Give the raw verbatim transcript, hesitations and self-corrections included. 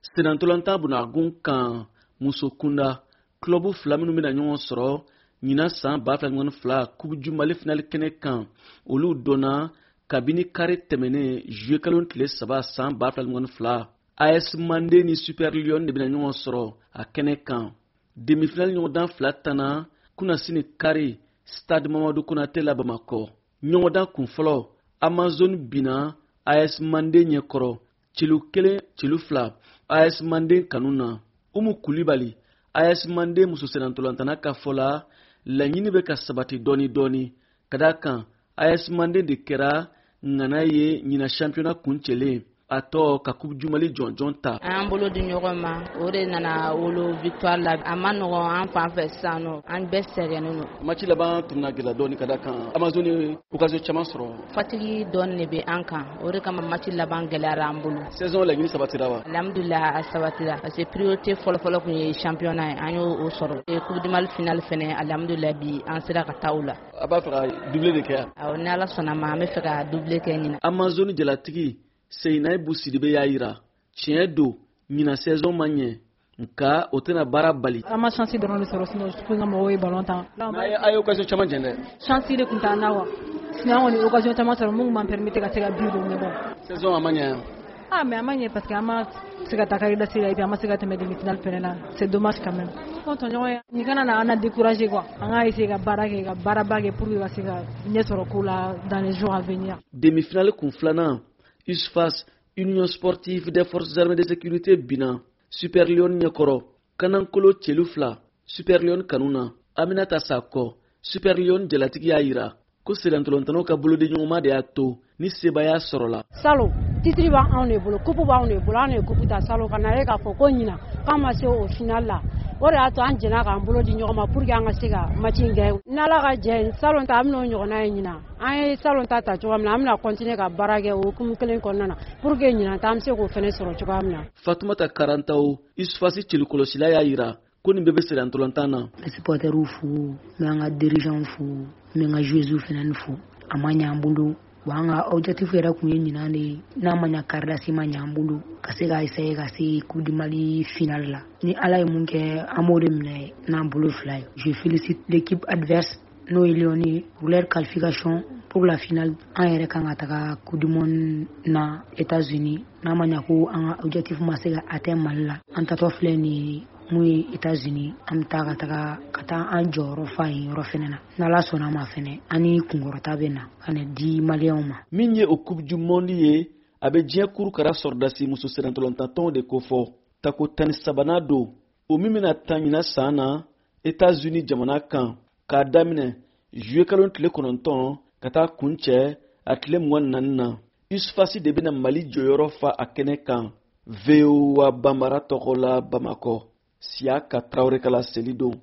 Senantolanta bunagun kan musokunda klubu fila minnu bɛna ɲɔgɔn sɔrɔ ɲina san ba fila ɲɔgɔn fila kubu jumali finali kɛnɛ kan olu donna kabini kari tɛmɛnen juillet kalo tile saba san ba fila ɲɔgɔn fila A S Mande ni Super Lion de bɛna ɲɔgɔn sɔrɔ a kɛnɛ kan demi-finale ɲɔgɔndan fila tana kunasini kari Stade Mamadou Konate la Bamakɔ ɲɔgɔndan kun fɔlɔ Amazone bina A S Mande ɲɛkɔrɔ cilu kelen cilu fila A S Mande kanu na Umu Kulibali A S Mande muso senantolantana ka fɔ la laɲini bɛ ka sabati dɔɔni dɔɔni ka d'a kan A S Mande de kɛra ŋana ye ɲina championnat kuncɛlen a tɔ ka coupe du Mali jɔnjɔn ta. An bolo di ɲɔgɔn ma o de nana wolo victoire la a ma nɔgɔn an fan fɛ sisan nɔ an bɛɛ sɛgɛnnen don. Match laban tɛmɛna gɛlɛya dɔɔni ka d'a kan Amazone ye occasion caman sɔrɔ. Fatigi dɔɔni de bɛ an kan o de kama match laban gɛlɛyara an bolo. Saison laɲini sabatira wa? Alhamdulillah a sabatira parce que priorité fɔlɔfɔlɔ kun ye championnat ye an y'o sɔrɔ. Coupe du Mali finale fɛnɛ alhamdulillah bi an sera ka taa o la. A b'a fɛ ka doublé de kɛ. Awɔ ni Ala sɔnna ma an bɛ fɛ ka doublé kɛ ɲina. Amazone jalatigi Seyinaibu Sidibe y'a yira tiɲɛ don ɲina saison ma ɲɛ nka o tɛna baara bali. An ma chance dɔrɔn de sɔrɔ sinon je pense mɔgɔw ye ballon tan. A ye occasion caman jɛn dɛ. Chance de kun t'an na wa sinon an kɔni occasion caman sɔrɔ mun b'an permettre ka se ka but don mais bon. Saison a ma ɲɛ. Ah mais a ma ɲɛ parce que an ma se ka taa qualifier la et puis an ma se ka tɛmɛ demi-finale fɛnɛ na c'est dommage quand même. Bon tɔɲɔgɔn ye nin kana na an décourager quoi an ka essayer ka baara kɛ ka baaraba kɛ pour que ka se ka ɲɛ sɔrɔ ko la dans les jours à venir. Demi-finale kun filanan U S F A S Union sportive des forces armées de sécurité bina Super Lion ɲɛkɔrɔ Kanankolo celu fila Super Lion kanuna Aminata Sakɔ Super Lion jalatigi y'a yira ko senantolantanaw ka bolodi ɲɔgɔnma de y'a to ni sebaya sɔrɔla. Salo titiri b'anw de bolo coupe b'anw de bolo anw de coupe ta salo ka na ye k'a fɔ ko ɲina k'an ma se o final la o de y'a to an jɛna k'an bolo di ɲɔgɔn ma pour que an ka se ka match in kɛ n'Ala ka jɛ salon ta an bɛna o ɲɔgɔnna ye ɲina an ye salon ta ta cogoya min na an bɛna continuer ka baara kɛ o hukumu kelen kɔnɔna na pour que ɲina ta an bɛ se k'o fɛnɛ sɔrɔ cogoya min na. Fatumata Karantaw U S F A S celikɔlɔsila y'a yira ko nin bɛɛ bɛ senantolantan na. Supporterw fo n bɛ an ka dirigeants fo n bɛ n ka joueuses fɛnɛ fo a ma ɲɛ an bolo wa an ka objectif yɛrɛ kun ye ɲinan de ye n'a ma ɲɛ karisidasi ma ɲɛ an bolo ka se ka essayer ka se coupe du Mali finale la ni Ala ye mun kɛ an b'o de minɛ n'an bolo fila ye. Je félicite l'équipe adverse n'o ye Lion ye pour leur qualification pour la finale an yɛrɛ kan ka taga coupe du monde na États-Unis n'a ma ɲɛ ko an ka objectif ma se ka atteindre Mali la an tatɔ filɛ nin ye mun ye États-Unis an bɛ taa ka taga ka taa an jɔyɔrɔ fa yen yɔrɔ fɛnɛ na n'Ala sɔnna ma fɛnɛ an ni kunkɔrɔta bɛ na ka na di maliyɛnw ma. Min ye o coupe du monde ye a bɛ diɲɛ kurukara sɔrɔdasi muso senantolantantɔnw de ko fɔ tako tan ni sabanan don o min bɛna ta ɲina san na États-Unis jamana kan k'a daminɛ juillet kalo tile kɔnɔntɔn ka taa kuncɛ a tile mugan ni naani na U S F A S de bɛna Mali jɔyɔrɔ fa a kɛnɛ kan. V O A Bambara tɔgɔ la Bamakɔ Siaka Traoré kala seli don.